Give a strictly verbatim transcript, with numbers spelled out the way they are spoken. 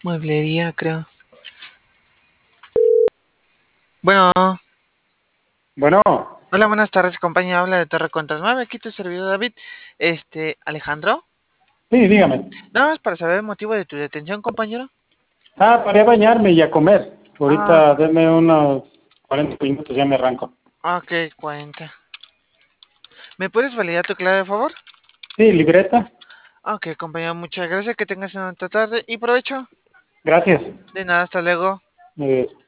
Mueblería, creo. Bueno, Bueno, hola, buenas tardes, compañía. Habla de Torre Contas nueve. Aquí tu servidor David. Este, Alejandro. sí, dígame. Nada más para saber el motivo de tu detención, compañero. Ah, para bañarme y a comer. Ah, Ahorita denme unos cuarenta minutos, ya me arranco. ok, cuenta. ¿Me puedes validar tu clave, de favor? Sí, libreta. Ok, compañero, muchas gracias. Que tengas una buena tarde y provecho. Gracias. De nada, hasta luego. Eh,